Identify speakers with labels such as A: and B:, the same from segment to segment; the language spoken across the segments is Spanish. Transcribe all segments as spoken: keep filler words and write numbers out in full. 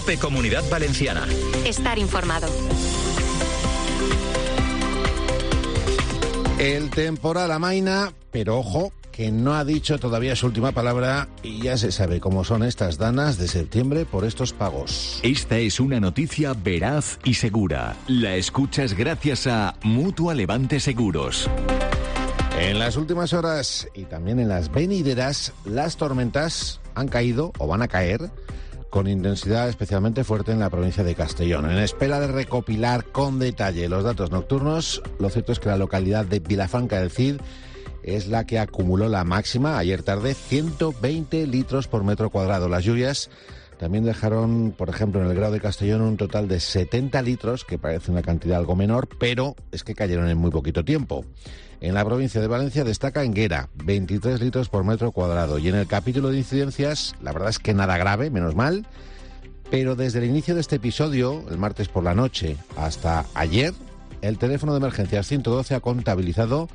A: COPE Comunidad Valenciana.
B: Estar informado.
C: El temporal amaina, pero ojo, que no ha dicho todavía su última palabra y ya se sabe cómo son estas danas de septiembre por estos pagos.
D: Esta es una noticia veraz y segura. La escuchas gracias a Mutua Levante Seguros.
C: En las últimas horas y también en las venideras, las tormentas han caído o van a caer con intensidad especialmente fuerte en la provincia de Castellón. En espera de recopilar con detalle los datos nocturnos, lo cierto es que la localidad de Vilafranca del Cid es la que acumuló la máxima ayer tarde, ciento veinte litros por metro cuadrado. Las lluvias también dejaron, por ejemplo, en el Grao de Castellón un total de setenta litros, que parece una cantidad algo menor, pero es que cayeron en muy poquito tiempo. En la provincia de Valencia destaca Enguera, veintitrés litros por metro cuadrado. Y en el capítulo de incidencias, la verdad es que nada grave, menos mal, pero desde el inicio de este episodio, el martes por la noche, hasta ayer, el teléfono de emergencias ciento doce ha contabilizado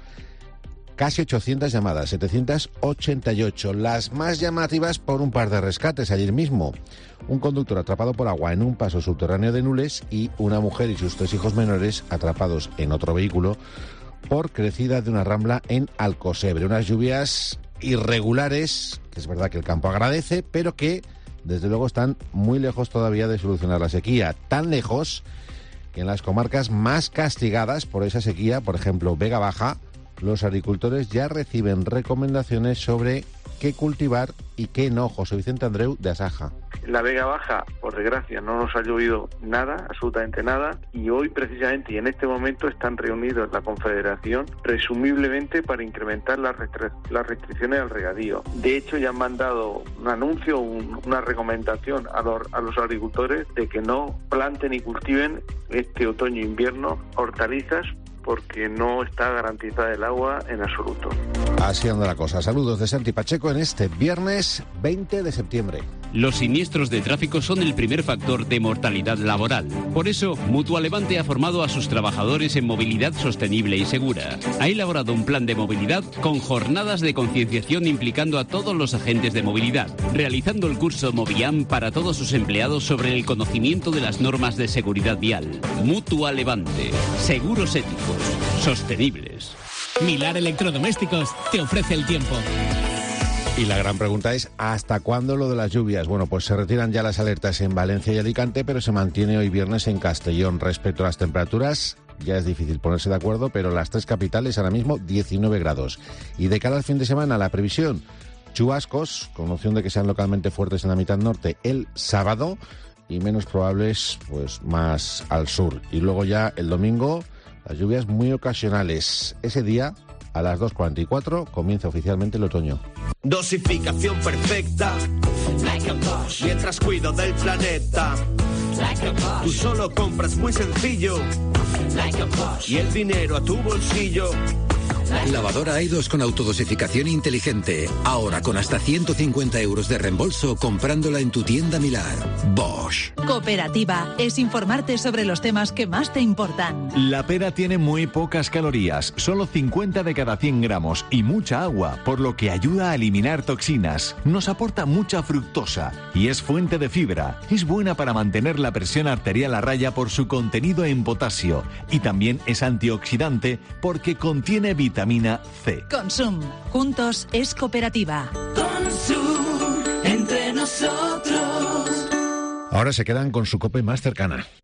C: casi ochocientas llamadas, setecientas ochenta y ocho, las más llamativas por un par de rescates ayer mismo. Un conductor atrapado por agua en un paso subterráneo de Nules y una mujer y sus tres hijos menores atrapados en otro vehículo por crecida de una rambla en Alcosebre. Unas lluvias irregulares, que es verdad que el campo agradece, pero que desde luego están muy lejos todavía de solucionar la sequía. Tan lejos que en las comarcas más castigadas por esa sequía, por ejemplo Vega Baja, los agricultores ya reciben recomendaciones sobre qué cultivar y qué no. José Vicente Andreu, de Asaja.
E: En la Vega Baja, por desgracia, no nos ha llovido nada, absolutamente nada, y hoy precisamente y en este momento están reunidos en la Confederación, presumiblemente para incrementar las, restri- las restricciones al regadío. De hecho, ya han mandado un anuncio, un, una recomendación a los, a los agricultores de que no planten y cultiven este otoño-invierno hortalizas, porque no está garantizada el agua en absoluto.
C: Así anda la cosa. Saludos de Santi Pacheco en este viernes veinte de septiembre.
F: Los siniestros de tráfico son el primer factor de mortalidad laboral. Por eso, Mutua Levante ha formado a sus trabajadores en movilidad sostenible y segura. Ha elaborado un plan de movilidad con jornadas de concienciación implicando a todos los agentes de movilidad, realizando el curso Moviam para todos sus empleados sobre el conocimiento de las normas de seguridad vial. Mutua Levante. Seguros éticos, sostenibles.
G: Milar Electrodomésticos te ofrece el tiempo.
C: Y la gran pregunta es, ¿hasta cuándo lo de las lluvias? Bueno, pues se retiran ya las alertas en Valencia y Alicante, pero se mantiene hoy viernes en Castellón. Respecto a las temperaturas, ya es difícil ponerse de acuerdo, pero las tres capitales ahora mismo diecinueve grados. Y de cara al fin de semana, la previsión, chubascos, con opción de que sean localmente fuertes en la mitad norte el sábado y menos probables pues más al sur. Y luego ya el domingo, las lluvias muy ocasionales. Ese día, a las dos cuarenta y cuatro, comienza oficialmente el otoño.
H: Dosificación perfecta, mientras cuido del planeta. Tú solo compras muy sencillo y el dinero a tu bolsillo.
I: Lavadora Aidos con autodosificación inteligente. Ahora con hasta ciento cincuenta euros de reembolso comprándola en tu tienda Milar. Bosch.
J: Cooperativa es informarte sobre los temas que más te importan.
D: La pera tiene muy pocas calorías, solo cincuenta de cada cien gramos y mucha agua, por lo que ayuda a eliminar toxinas. Nos aporta mucha fructosa y es fuente de fibra. Es buena para mantener la presión arterial a raya por su contenido en potasio y también es antioxidante porque contiene vitamina Vitamina C.
J: Consum. Juntos es cooperativa.
K: Consum. Entre nosotros.
C: Ahora se quedan con su COPE más cercana.